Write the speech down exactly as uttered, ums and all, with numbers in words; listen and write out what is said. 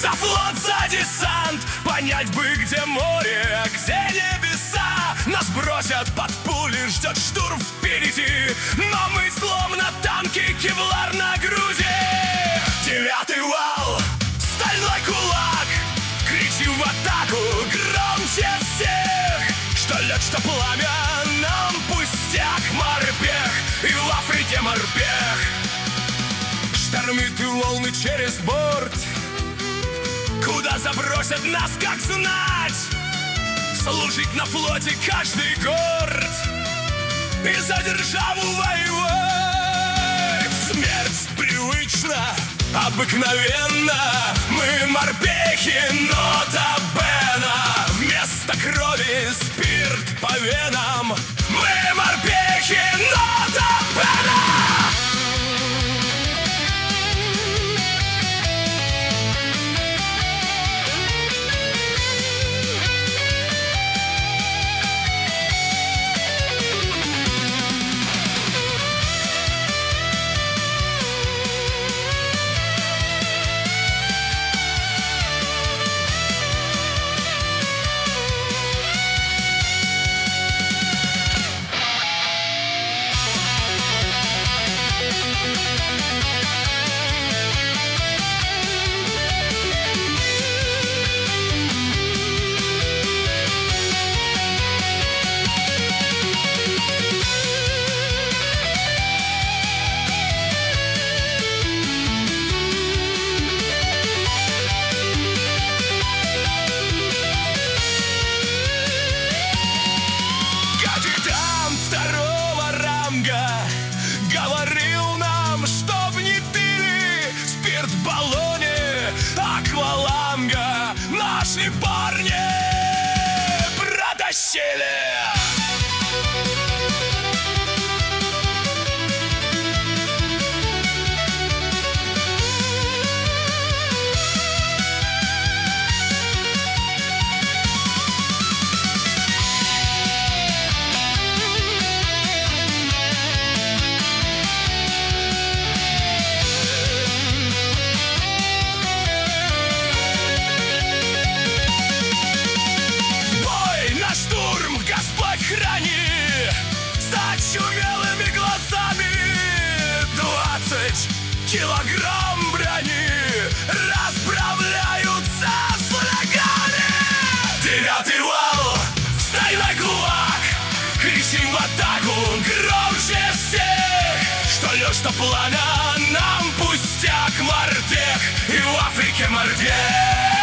За флот, за десант, понять бы, где море, а где небеса. Нас бросят под пули, ждет штурм впереди, но мы словно танки, кевлар на груди. Девятый вал, стальной кулак, кричим в атаку громче всех. Что лед, что пламя, нам пустяк, морпех, и в Африке морпех. Штормит и волны через борт, куда забросят нас, как знать. Служить на флоте каждый горд и за державу воевать. Смерть привычна, обыкновенно. Мы морпехи, нота бена. Вместо крови спирт по венам. Мы морпехи, нота бена. Говорил нам, чтоб не пили спирт в баллоне акваланга. Наши парни протащили. Храни с очумелыми глазами. Двадцать килограмм брони расправляются с врагами. Девятый вал, стальной кулак, кричим в атаку громче всех. Что лед, что пламя, нам пустяк, морпех, и в Африке морпех.